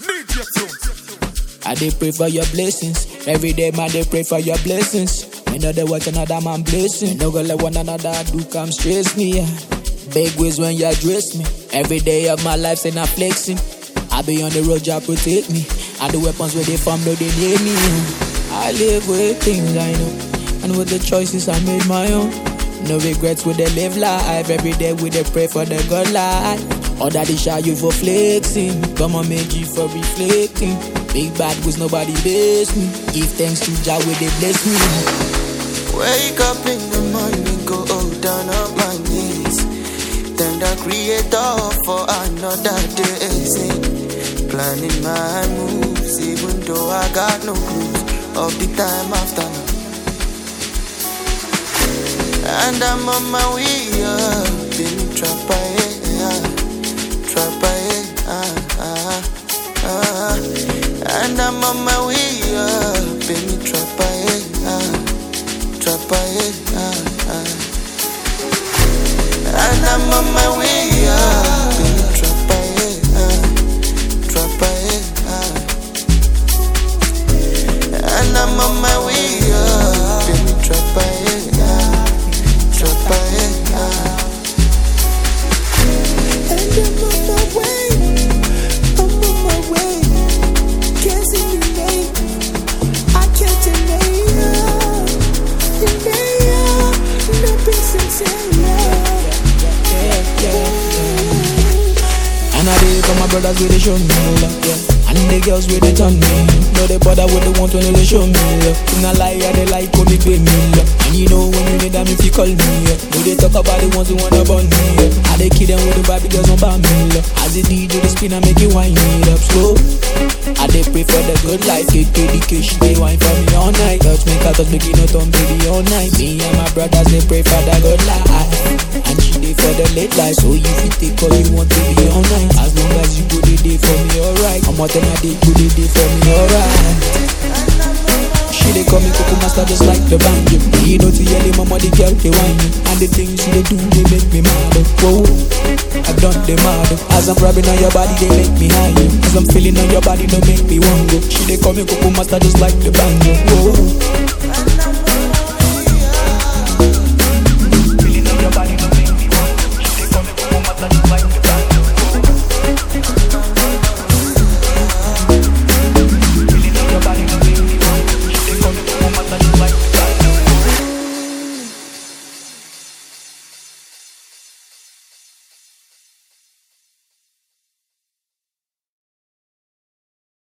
I dey pray for your blessings. Every day, man, they pray for your blessings. I know they watch another man blessing. No go let one another do come stress me. Yeah. Big ways when you address me. Every day of my life, say not flexing. I be on the road, you protect me. And the weapons where they from, no, they need me. I live with things I know. And with the choices I made my own. No regrets with the live life. Every day we dey pray for the good life. All that they shout you for flexing. Come on, make you for reflecting. Big bad was nobody base me. Give thanks to Jah where they bless me. Wake up in the morning, go down on my knees. Thank the Creator for another day. Planning my moves, even though I got no clues of the time after now. And I'm on my way up in And I'm on my way up in the And I'm on my way up in the And I'm on my way up in the And I did for my brothers where they show me love, yeah. And the girls where they turn me. No, they bother what they want when they show me love. In a lie, yeah, they like when they pay me love. And you know when you need them if you call me, yeah. No, they talk about the ones who wanna burn me, yeah. I they kill them with the vibe because don't buy me love. As the DJ they spin and make it wind me up slow. I they pray for the good life. Get dedication, they wine for me all night. Touch me, touch me, you know, don't baby all night. Me and my brothers, they pray for the good life. And she dey for the late life. So if you take all you want to be all night. As long as you go the day for me, alright. I'm what then I did, go the day for me, alright. She dey call me Coco Master just like the banjo. You know to yell mama, the girl, they whine me. And the things she dey do, they make me mad. Whoa, I done them mad. As I'm rubbing on your body, they make me high. As I'm feeling on your body, don't make me want go. She dey call me Coco Master just like the banjo. Whoa.